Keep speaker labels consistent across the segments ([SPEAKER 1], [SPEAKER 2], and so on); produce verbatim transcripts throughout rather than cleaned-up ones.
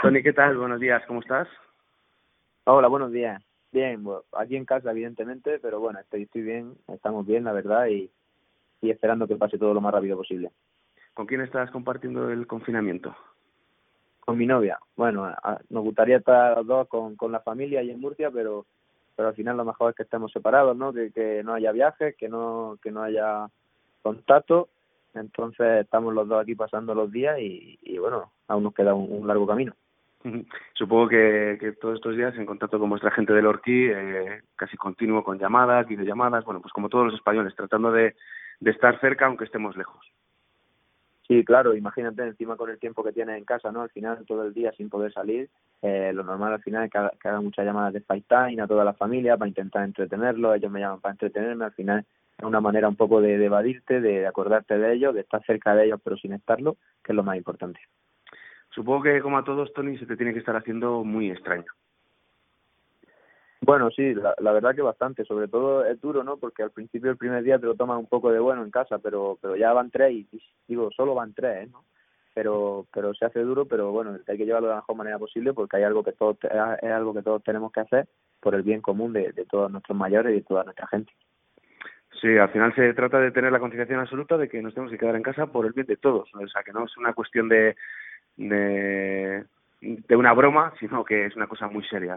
[SPEAKER 1] Tony, ¿qué tal? Buenos días, ¿cómo estás?
[SPEAKER 2] Hola, buenos días. Bien, bueno, aquí en casa, evidentemente, pero bueno, estoy, estoy bien, estamos bien, la verdad, y, y esperando que pase todo lo más rápido posible.
[SPEAKER 1] ¿Con quién estás compartiendo el confinamiento?
[SPEAKER 2] Con mi novia, bueno, a- nos gustaría estar los dos con, con la familia y en Murcia, pero pero al final lo mejor es que estemos separados, ¿no? Que, que no haya viajes, que no que no haya contacto. Entonces estamos los dos aquí pasando los días y, y bueno, aún nos queda un, un largo camino.
[SPEAKER 1] Ujú. Supongo que, que todos estos días en contacto con vuestra gente del Orquí, eh, casi continuo con llamadas, videollamadas, bueno, pues como todos los españoles, tratando de, de estar cerca aunque estemos lejos.
[SPEAKER 2] Sí, claro, imagínate encima con el tiempo que tienes en casa, ¿no? Al final todo el día sin poder salir, eh, lo normal al final es que haga, que haga muchas llamadas de FaceTime a toda la familia para intentar entretenerlos, ellos me llaman para entretenerme, al final es una manera un poco de, de evadirte, de acordarte de ellos, de estar cerca de ellos pero sin estarlo, que es lo más importante.
[SPEAKER 1] Supongo que como a todos, Tony, se te tiene que estar haciendo muy extraño.
[SPEAKER 2] Bueno, sí, la, la verdad que bastante, sobre todo es duro, ¿no? Porque al principio el primer día te lo tomas un poco de bueno en casa, pero pero ya van tres y, y digo, solo van tres, ¿eh? ¿no? Pero pero se hace duro, pero bueno, hay que llevarlo de la mejor manera posible porque hay algo que todos es algo que todos tenemos que hacer por el bien común de, de todos nuestros mayores y de toda nuestra gente.
[SPEAKER 1] Sí, al final se trata de tener la concienciación absoluta de que nos tenemos que quedar en casa por el bien de todos, ¿no? O sea, que no es una cuestión de, de, de una broma, sino que es una cosa muy seria.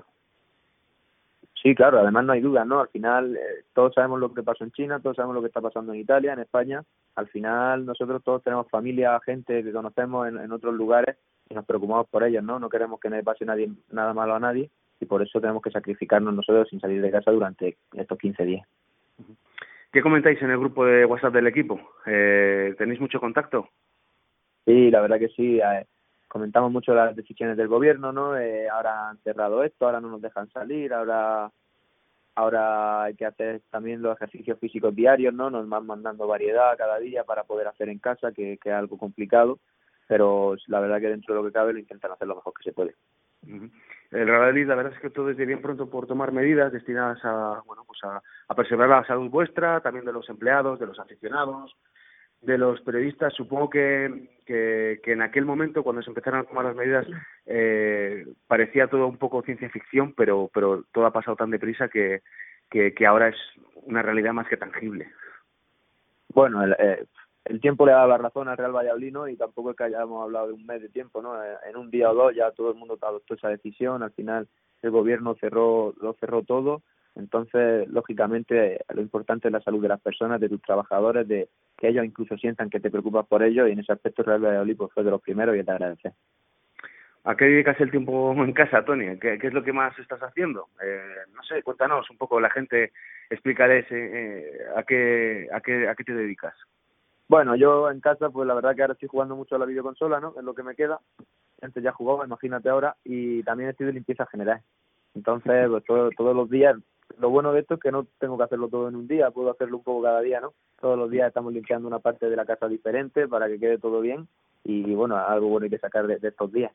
[SPEAKER 2] Sí, claro, además no hay duda, ¿no? Al final eh, todos sabemos lo que pasó en China, todos sabemos lo que está pasando en Italia, en España. Al final nosotros todos tenemos familia, gente que conocemos en, en otros lugares y nos preocupamos por ellos, ¿no? No queremos que le pase nadie, nada malo a nadie y por eso tenemos que sacrificarnos nosotros sin salir de casa durante estos quince días.
[SPEAKER 1] ¿Qué comentáis en el grupo de WhatsApp del equipo? Eh, ¿Tenéis mucho contacto?
[SPEAKER 2] Sí, la verdad que sí. Eh, comentamos mucho las decisiones del gobierno, ¿no? Eh, ahora han cerrado esto, ahora no nos dejan salir, ahora ahora hay que hacer también los ejercicios físicos diarios, ¿no? Nos van mandando variedad cada día para poder hacer en casa, que, que es algo complicado, pero la verdad que dentro de lo que cabe lo intentan hacer lo mejor que se puede.
[SPEAKER 1] Uh-huh. El Real Madrid, la verdad es que todo es de bien pronto por tomar medidas destinadas a, bueno, pues a, a preservar la salud vuestra, también de los empleados, de los aficionados, de los periodistas. Supongo que, que, que en aquel momento, cuando se empezaron a tomar las medidas, eh, parecía todo un poco ciencia ficción, pero, pero todo ha pasado tan deprisa que, que, que ahora es una realidad más que tangible.
[SPEAKER 2] Bueno, el, eh, el tiempo le ha dado la razón al Real Valladolid, ¿no? Y tampoco es que hayamos hablado de un mes de tiempo, ¿no? En un día o dos ya todo el mundo adoptó esa decisión, al final el gobierno cerró lo cerró todo, entonces lógicamente lo importante es la salud de las personas, de tus trabajadores, de que ellos incluso sientan que te preocupas por ellos y en ese aspecto el Real Valladolid pues, fue de los primeros y te agradece.
[SPEAKER 1] ¿A qué dedicas el tiempo en casa, Tony? ¿Qué, qué es lo que más estás haciendo? Eh, no sé, cuéntanos un poco, la gente, explícales eh, a qué a qué a qué te dedicas.
[SPEAKER 2] Bueno, yo en casa, pues la verdad que ahora estoy jugando mucho a la videoconsola, ¿no? Es lo que me queda. Antes ya jugaba, imagínate ahora, y también estoy de limpieza general. Entonces, pues todo, todos los días, lo bueno de esto es que no tengo que hacerlo todo en un día, puedo hacerlo un poco cada día, ¿no? Todos los días estamos limpiando una parte de la casa diferente para que quede todo bien y, bueno, algo bueno hay que sacar de, de estos días.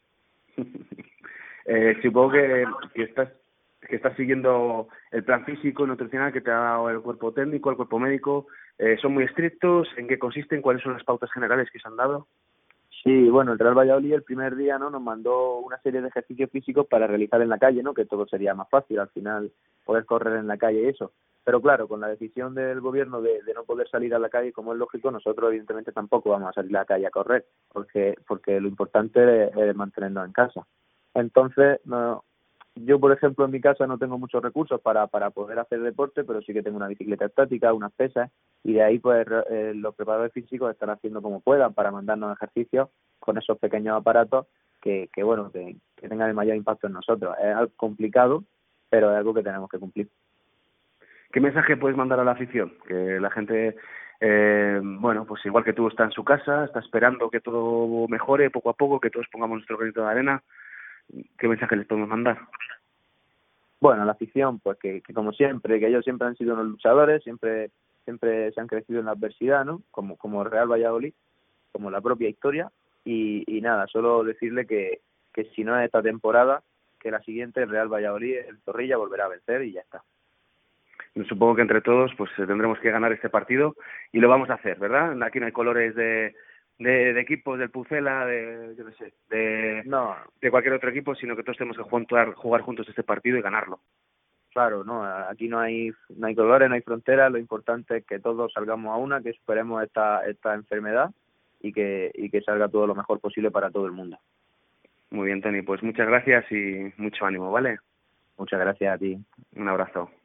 [SPEAKER 1] eh, supongo que, que estás que estás siguiendo el plan físico, nutricional que te ha dado el cuerpo técnico, el cuerpo médico. Eh, ¿Son muy estrictos? ¿En qué consisten? ¿Cuáles son las pautas generales que se han dado?
[SPEAKER 2] Sí, bueno, el Real Valladolid el primer día no nos mandó una serie de ejercicios físicos para realizar en la calle, ¿no? Que todo sería más fácil al final poder correr en la calle y eso. Pero claro, con la decisión del gobierno de, de no poder salir a la calle, como es lógico, nosotros evidentemente tampoco vamos a salir a la calle a correr, porque porque lo importante es, es mantenernos en casa. Entonces, no, yo por ejemplo en mi casa no tengo muchos recursos para para poder hacer deporte, pero sí que tengo una bicicleta estática, unas pesas y de ahí pues eh, los preparadores físicos están haciendo como puedan para mandarnos ejercicios con esos pequeños aparatos que, que bueno, que, que tengan el mayor impacto en nosotros. Es algo complicado, pero es algo que tenemos que cumplir.
[SPEAKER 1] ¿Qué mensaje puedes mandar a la afición? Que la gente, eh, bueno, pues igual que tú está en su casa, está esperando que todo mejore poco a poco, que todos pongamos nuestro granito de arena. ¿Qué mensaje les podemos mandar?
[SPEAKER 2] Bueno, la afición, pues que, que como siempre, que ellos siempre han sido unos luchadores, siempre siempre se han crecido en la adversidad, ¿no? Como como Real Valladolid, como la propia historia y, y nada, solo decirle que, que si no es esta temporada, que la siguiente el Real Valladolid, el Zorrilla volverá a vencer y ya está.
[SPEAKER 1] Supongo que entre todos pues tendremos que ganar este partido y lo vamos a hacer, ¿verdad? Aquí no hay colores de de, de equipos, del Pucela, de, yo no sé, de,
[SPEAKER 2] No,
[SPEAKER 1] de cualquier otro equipo, sino que todos tenemos que jugar, jugar juntos este partido y ganarlo.
[SPEAKER 2] claro, no, aquí no hay no hay colores, no hay fronteras, lo importante es que todos salgamos a una, que superemos esta esta enfermedad y que y que salga todo lo mejor posible para todo el mundo.
[SPEAKER 1] Muy bien, Tony, pues muchas gracias y mucho ánimo, ¿vale?
[SPEAKER 2] Muchas gracias a ti.
[SPEAKER 1] Un abrazo.